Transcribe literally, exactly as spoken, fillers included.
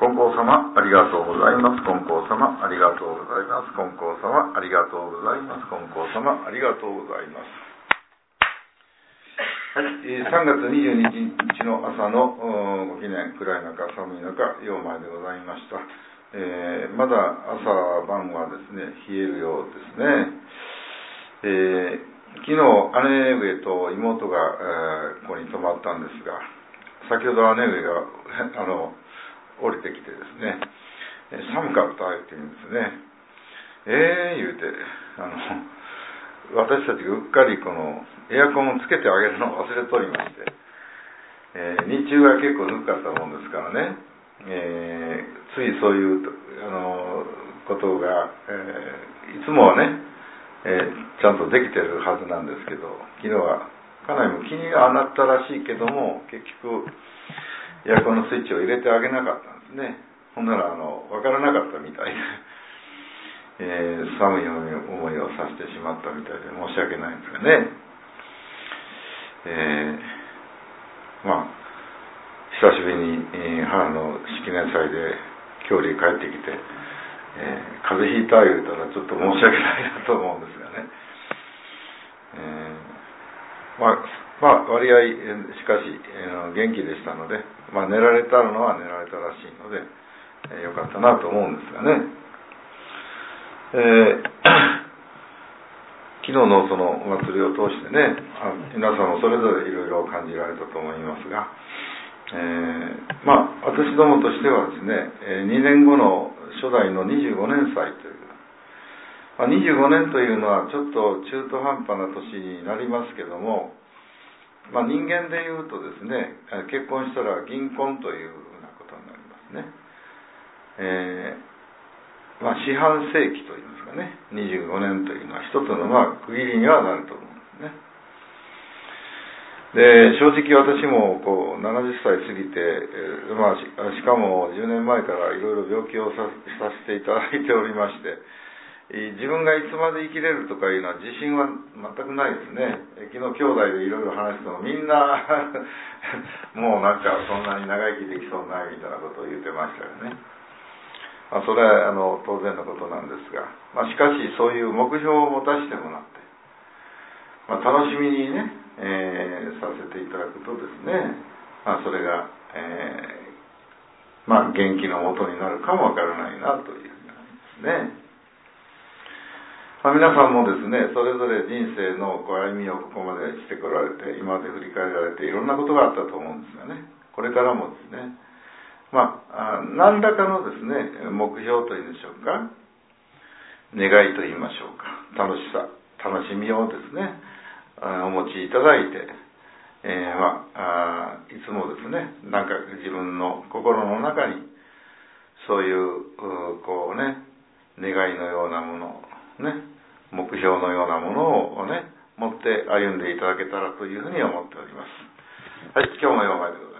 金光様ありがとうございます。金光様ありがとうございます。金光様ありがとうございます。金光様ありがとうございます。はい、えー、さんがつにじゅうににちの朝のご記念、暗い中寒い中ようまいでございました。えー、まだ朝晩はですね冷えるようですね。えー、昨日姉上と妹が、えー、ここに泊まったんですが、先ほど姉上があの降りてきてですね、寒かった言って言うんですね。えー言うて、あの私たちがうっかりこのエアコンをつけてあげるのを忘れておりまして、えー、日中は結構ぬくかったもんですからね、えー、ついそういうあのことが、えー、いつもはね、えー、ちゃんとできてるはずなんですけど、昨日はかなりも気にはなったらしいけども、結局エアコンのスイッチを入れてあげなかったんですね。ほんならあの分からなかったみたいで、えー、寒い思いをさせてしまったみたいで申し訳ないんですがね、えー、まあ久しぶりに、えー、母の式年祭で郷里帰ってきて、えー、風邪ひいた言うたらちょっと申し訳ないなと思うんですがね、えー、まあまあ割合しかし、えー、元気でしたので、まあ寝られたのは寝られたらしいので、えー、よかったなと思うんですがね、えー、昨日のそのお祭りを通してね、皆さんもそれぞれいろいろ感じられたと思いますが、えー、まあ私どもとしてはですね、にねんごの初代のにじゅうごねん祭という、まあ、にじゅうごねんというのはちょっと中途半端な年になりますけども、まあ、人間でいうとですね、結婚したら銀婚というふうなことになりますね。えー、まあ四半世紀といいますかね、にじゅうごねんというのは一つのまあ区切りにはなると思うんですね。で、正直私もこうななじゅっさい過ぎて、えーまあ、し, しかもじゅうねんまえからいろいろ病気を さ, させていただいておりまして、自分がいつまで生きれるとかいうのは自信は全くないですね。昨日兄弟でいろいろ話してもみんなもうなんかそんなに長生きできそうないみたいなことを言ってましたよね。まあ、それはあの当然のことなんですが、まあ、しかしそういう目標を持たせてもらって、まあ、楽しみにね、えー、させていただくとですね、まあ、それが、えー、まあ元気のもとになるかもわからないなというふうに思いますね。まあ、皆さんもですね、それぞれ人生のこう歩みをここまでしてこられて、今まで振り返られていろんなことがあったと思うんですがね、これからもですね、まあ、何らかのですね、目標というんでしょうか、願いと言いましょうか、楽しさ、楽しみをですね、お持ちいただいて、えー、まあ、いつもですね、なんか自分の心の中にそういうこうね、願いのようなものをね、目標のようなものをね、持って歩んでいただけたらというふうに思っております。はい、今日もようまいでございます。